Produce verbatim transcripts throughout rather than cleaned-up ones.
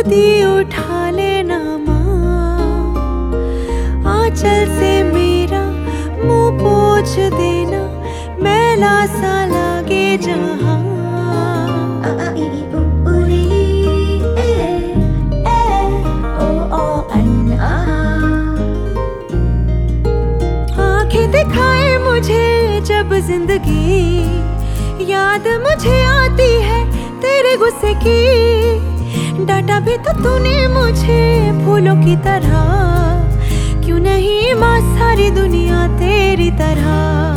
खुद ही उठा लेना माँ, आंचल से मेरा मुंह पोंछ देना, मैला सा लागे जहाँ। आंखें दिखाए मुझे जब जिंदगी, याद मुझे आती है तेरे गुस्से की। डांटा भी तो तूने मुझे फूलों की तरह, क्यों नहीं माँ सारी दुनिया तेरी तरह।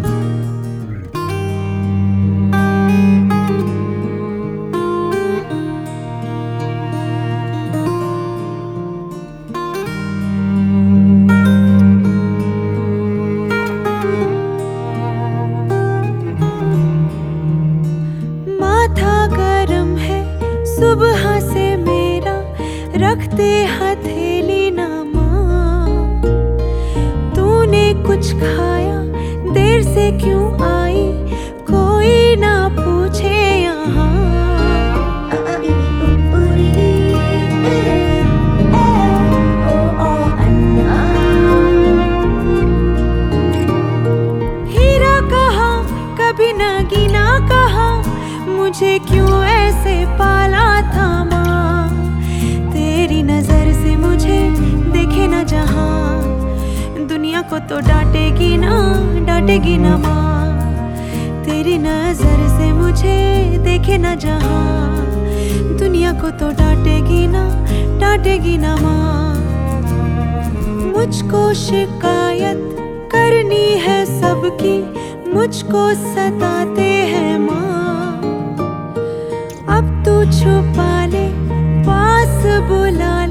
माथा गरम है सुबह से मेरा, रखते हथेली ना माँ। तूने कुछ खाया, देर से क्यों आई, कोई ना पूछे यहाँ। हीरा कहा कभी नगीना कहा, मुझे क्यों ऐसे पाला था माँ। तेरी नजर से मुझे देखे ना जहाँ, दुनिया को तो डांटेगी ना डांटेगी ना माँ। तेरी नजर से मुझे देखे ना जहाँ, दुनिया को तो डांटेगी ना डांटेगी ना माँ। मुझको शिकायत करनी है सबकी, मुझको सताते हैं माँ। अब तू छुपा ले, पास बुला